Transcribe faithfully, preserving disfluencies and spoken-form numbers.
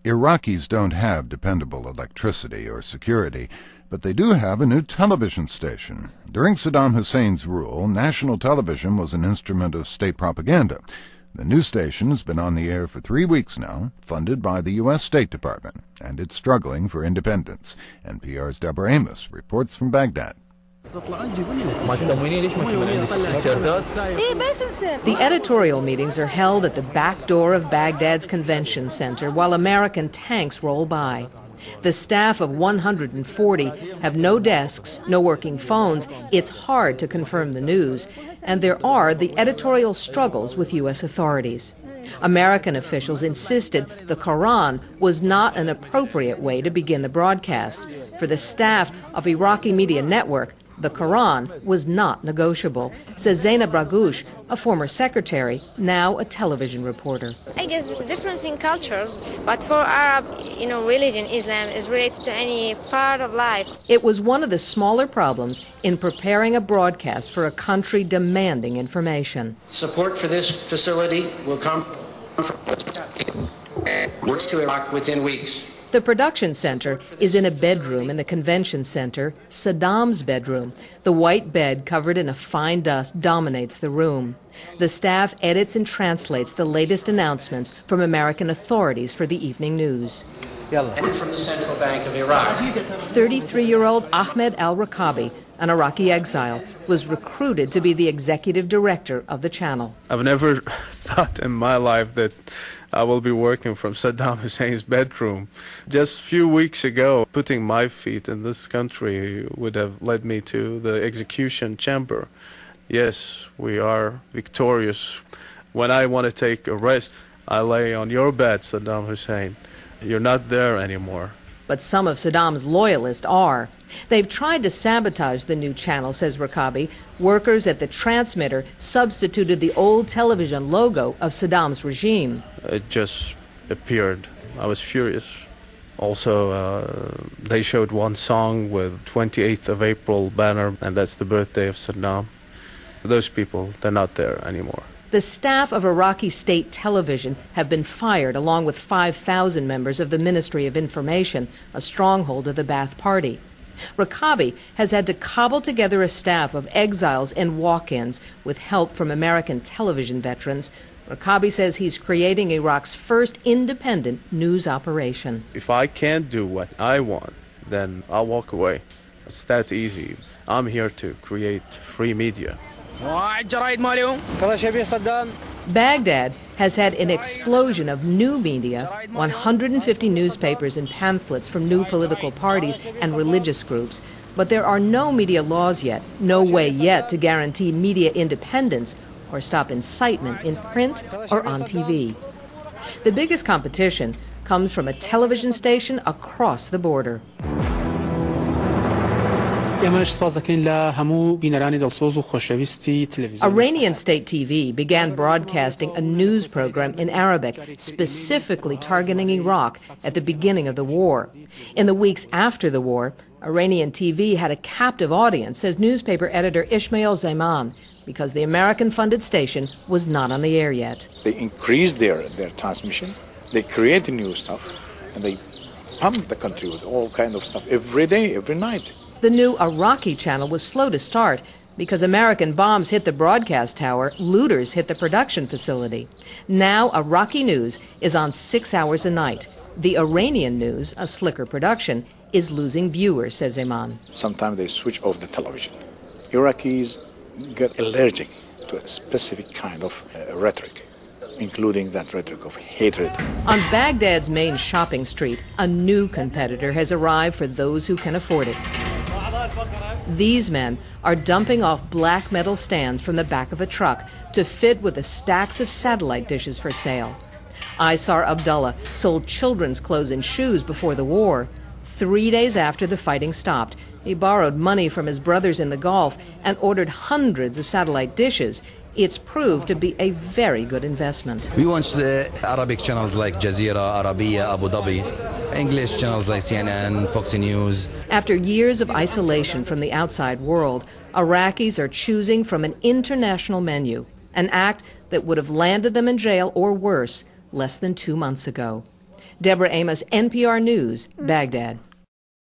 Iraqis don't have dependable electricity or security, but they do have a new television station. During Saddam Hussein's rule, national television was an instrument of state propaganda. The new station has been on the air for three weeks now, funded by the U S State Department, and it's struggling for independence. N P R's Deborah Amos reports from Baghdad. The editorial meetings are held at the back door of Baghdad's convention center while American tanks roll by. The staff of one hundred forty have no desks, no working phones. It's hard to confirm the news, and there are the editorial struggles with U S authorities. American officials insisted the Quran was not an appropriate way to begin the broadcast. For the staff of Iraqi Media Network, the Quran was not negotiable, says Zainab Ragush, a former secretary, now a television reporter. I guess there's a difference in cultures, but for Arab, you know, religion, Islam is related to any part of life. It was one of the smaller problems in preparing a broadcast for a country demanding information. Support for this facility will come from works to Iraq within weeks. The production center is in a bedroom in the convention center, Saddam's bedroom. The white bed covered in a fine dust dominates the room. The staff edits and translates the latest announcements from American authorities for the evening news. And from the Central Bank of Iraq. thirty-three-year-old Ahmed al-Rakabi, an Iraqi exile, was recruited to be the executive director of the channel. I've never thought in my life that I will be working from Saddam Hussein's bedroom. Just a few weeks ago, putting my feet in this country would have led me to the execution chamber. Yes, we are victorious. When I want to take a rest, I lay on your bed, Saddam Hussein. You're not there anymore. But some of Saddam's loyalists are. They've tried to sabotage the new channel, says Rakabi. Workers at the transmitter substituted the old television logo of Saddam's regime. It just appeared. I was furious. Also, uh, they showed one song with twenty-eighth of April banner, and that's the birthday of Saddam. Those people, they're not there anymore. The staff of Iraqi state television have been fired, along with five thousand members of the Ministry of Information, a stronghold of the Ba'ath Party. Rakabi has had to cobble together a staff of exiles and walk-ins with help from American television veterans. Rakabi says he's creating Iraq's first independent news operation. If I can't do what I want, then I'll walk away. It's that easy. I'm here to create free media. Baghdad has had an explosion of new media, one hundred fifty newspapers and pamphlets from new political parties and religious groups. But there are no media laws yet, no way yet to guarantee media independence or stop incitement in print or on T V. The biggest competition comes from a television station across the border. Iranian state T V began broadcasting a news program in Arabic, specifically targeting Iraq at the beginning of the war. In the weeks after the war, Iranian T V had a captive audience, says newspaper editor Ismail Zaman, because the American-funded station was not on the air yet. They increased their, their transmission, they created new stuff, and they pumped the country with all kinds of stuff every day, every night. The new Iraqi channel was slow to start because American bombs hit the broadcast tower, looters hit the production facility. Now Iraqi news is on six hours a night. The Iranian news, a slicker production, is losing viewers, says Iman. Sometimes they switch off the television. Iraqis get allergic to a specific kind of uh, rhetoric, including that rhetoric of hatred. On Baghdad's main shopping street, a new competitor has arrived for those who can afford it. These men are dumping off black metal stands from the back of a truck to fit with the stacks of satellite dishes for sale. Aysar Abdullah sold children's clothes and shoes before the war. Three days after the fighting stopped, he borrowed money from his brothers in the Gulf and ordered hundreds of satellite dishes. It's proved to be a very good investment. We watch the Arabic channels like Jazeera, Arabiya, Abu Dhabi, English channels like C N N, Fox News. After years of isolation from the outside world, Iraqis are choosing from an international menu, an act that would have landed them in jail or worse less than two months ago. Deborah Amos, N P R News, Baghdad.